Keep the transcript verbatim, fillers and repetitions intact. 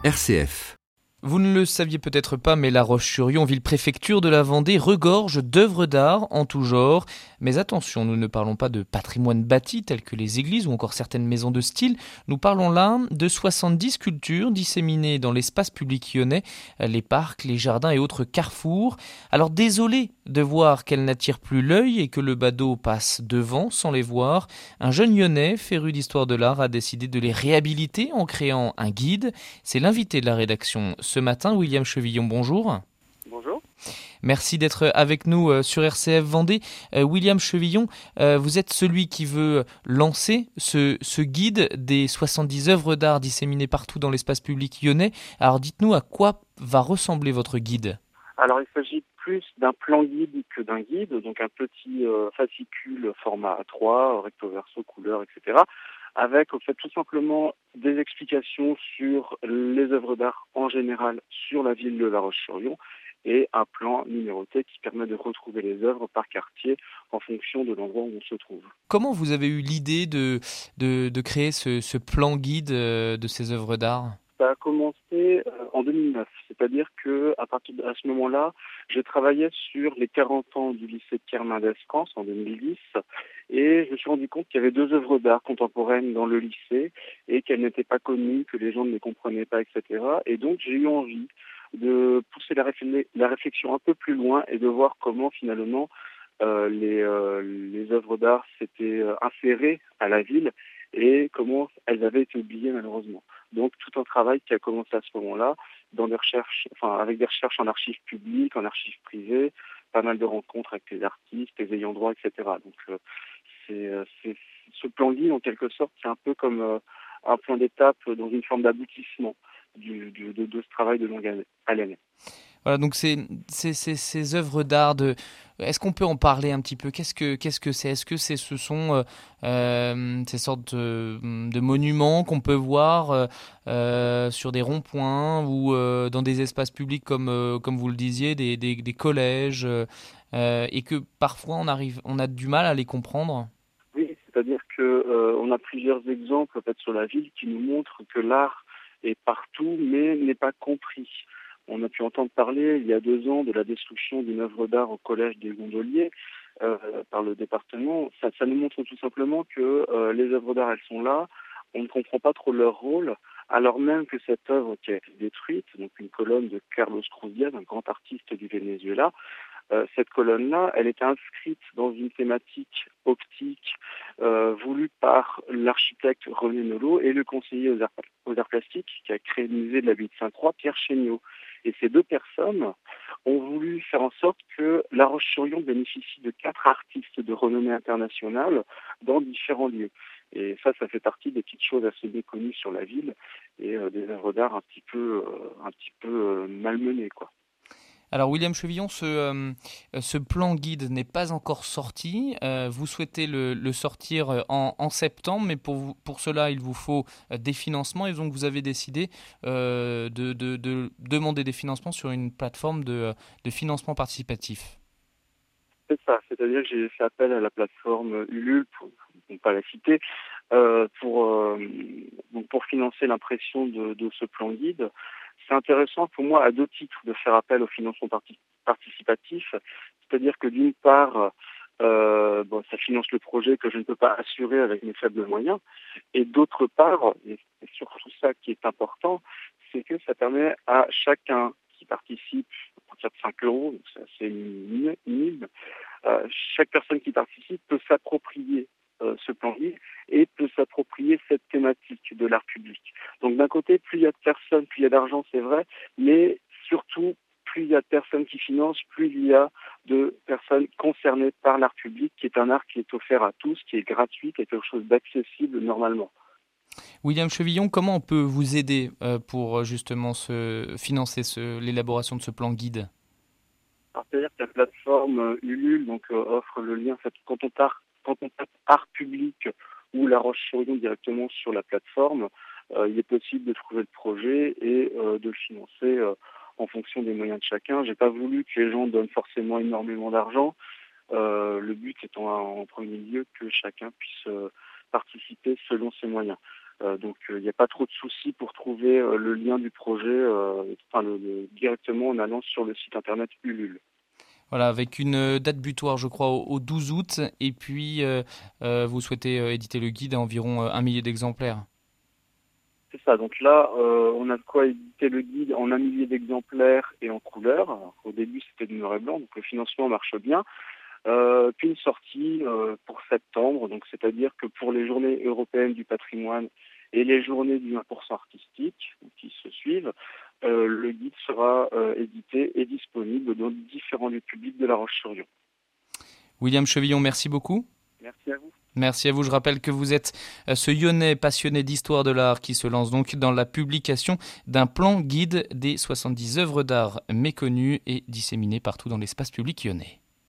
R C F. Vous ne le saviez peut-être pas, mais La Roche-sur-Yon, ville-préfecture de la Vendée, regorge d'œuvres d'art en tout genre. Mais attention, nous ne parlons pas de patrimoine bâti tel que les églises ou encore certaines maisons de style. Nous parlons là de soixante-dix sculptures disséminées dans l'espace public lyonnais, les parcs, les jardins et autres carrefours. Alors désolé de voir qu'elles n'attirent plus l'œil et que le badaud passe devant sans les voir, un jeune lyonnais féru d'histoire de l'art a décidé de les réhabiliter en créant un guide. C'est l'invité de la rédaction ce matin, William Chevillon, bonjour. Bonjour. Merci d'être avec nous euh, sur R C F Vendée. Euh, William Chevillon, euh, vous êtes celui qui veut lancer ce, ce guide des soixante-dix œuvres d'art disséminées partout dans l'espace public lyonnais. Alors dites-nous à quoi va ressembler votre guide. Alors il s'agit plus d'un plan guide que d'un guide, donc un petit euh, fascicule format A trois, recto verso, couleur, et cetera, avec au fait tout simplement des explications sur les œuvres d'art en général sur la ville de La Roche-sur-Yon et un plan numéroté qui permet de retrouver les œuvres par quartier en fonction de l'endroit où on se trouve. Comment vous avez eu l'idée de, de, de créer ce, ce plan guide euh, de ces œuvres d'art ? Ça a commencé euh, en deux mille neuf, c'est-à-dire que à partir de à ce moment-là, je travaillais sur les quarante ans du lycée de Pierre-Mendès-France en deux mille dix et je me suis rendu compte qu'il y avait deux œuvres d'art contemporaines dans le lycée et qu'elles n'étaient pas connues, que les gens ne les comprenaient pas, et cetera. Et donc j'ai eu envie de pousser la, réfl- la réflexion un peu plus loin et de voir comment finalement euh, les, euh, les œuvres d'art s'étaient euh, insérées à la ville et comment elles avaient été oubliées malheureusement. Donc tout un travail qui a commencé à ce moment-là, dans des recherches, enfin avec des recherches en archives publiques, en archives privées, pas mal de rencontres avec les artistes, les ayants droit, et cetera. Donc euh, c'est, euh, c'est ce plan guide en quelque sorte, c'est un peu comme euh, un point d'étape dans une forme d'aboutissement du, du, de, de ce travail de longue haleine. Voilà, donc ces, ces, ces, ces œuvres d'art, de, est-ce qu'on peut en parler un petit peu ? Qu'est-ce que, qu'est-ce que c'est ? Est-ce que c'est, ce sont euh, euh, ces sortes de, de monuments qu'on peut voir euh, euh, sur des ronds-points ou euh, dans des espaces publics comme, euh, comme vous le disiez, des, des, des collèges, euh, euh, et que parfois on, arrive, on a du mal à les comprendre ? Oui, c'est-à-dire que euh, on a plusieurs exemples en fait, sur la ville qui nous montrent que l'art est partout mais n'est pas compris. On a pu entendre parler il y a deux ans de la destruction d'une œuvre d'art au collège des Gondoliers euh, par le département. Ça, ça nous montre tout simplement que euh, les œuvres d'art, elles sont là, on ne comprend pas trop leur rôle, alors même que cette œuvre qui a été détruite, donc une colonne de Carlos Cruz Diaz, un grand artiste du Venezuela, euh, cette colonne-là, elle était inscrite dans une thématique optique euh, voulue par l'architecte René Nolot et le conseiller aux arts, aux arts plastiques qui a créé le musée de l'abbaye de Sainte-Croix, Pierre Chéniaud. Et ces deux personnes ont voulu faire en sorte que La Roche-sur-Yon bénéficie de quatre artistes de renommée internationale dans différents lieux. Et ça, ça fait partie des petites choses assez méconnues sur la ville et euh, des œuvres d'art un petit peu, euh, un petit peu euh, malmenées, quoi. Alors William Chevillon, ce, euh, ce plan guide n'est pas encore sorti. Euh, vous souhaitez le, le sortir en, en septembre, mais pour, vous, pour cela, il vous faut euh, des financements. Et donc vous avez décidé euh, de, de, de demander des financements sur une plateforme de, de financement participatif. C'est ça, c'est-à-dire que j'ai fait appel à la plateforme Ulule, pour ne pas la citer, euh, pour, euh, donc pour financer l'impression de, de ce plan guide. C'est intéressant pour moi à deux titres de faire appel au financement parti- participatif, c'est-à-dire que d'une part, euh, bon, ça finance le projet que je ne peux pas assurer avec mes faibles moyens, et d'autre part, et c'est surtout ça qui est important, c'est que ça permet à chacun qui participe, à partir de cinq euros, donc c'est assez minime, euh, chaque personne qui participe peut s'approprier euh, ce plan guide et peut s'approprier cette thématique de l'art public. Donc d'un côté, plus il y a de personnes, plus il y a d'argent, c'est vrai, mais surtout, plus il y a de personnes qui financent, plus il y a de personnes concernées par l'art public, qui est un art qui est offert à tous, qui est gratuit, qui est quelque chose d'accessible normalement. William Chevillon, comment on peut vous aider euh, pour justement ce, financer ce, l'élaboration de ce plan guide ? Alors, c'est-à-dire que la plateforme euh, Ulule donc, euh, offre le lien. En fait, quand on tape, quand on tape art public ou La Roche-sur-Yon directement sur la plateforme, euh, il est possible de trouver le projet et euh, de le financer euh, en fonction des moyens de chacun. J'ai pas voulu que les gens donnent forcément énormément d'argent. Euh, le but étant en premier lieu que chacun puisse euh, participer selon ses moyens. Euh, donc il n'y a pas trop de soucis pour trouver euh, le lien du projet euh, enfin, le, le, directement en allant sur le site internet Ulule. Voilà, avec une date butoir, je crois, au, au douze août, et puis euh, euh, vous souhaitez euh, éditer le guide à environ euh, un millier d'exemplaires. C'est ça, donc là, euh, on a de quoi éditer le guide en un millier d'exemplaires et en couleur. Alors, au début, c'était du noir et blanc, donc le financement marche bien. Euh, puis une sortie euh, pour septembre, donc c'est-à-dire que pour les journées européennes du patrimoine et les journées du un pour cent artistique qui se suivent, euh, le guide sera euh, édité et disponible dans différents lieux publics de La Roche-sur-Yon. William Chevillon, merci beaucoup. Merci à vous. Merci à vous. Je rappelle que vous êtes ce Yonnais passionné d'histoire de l'art qui se lance donc dans la publication d'un plan guide des soixante-dix œuvres d'art méconnues et disséminées partout dans l'espace public yonnais.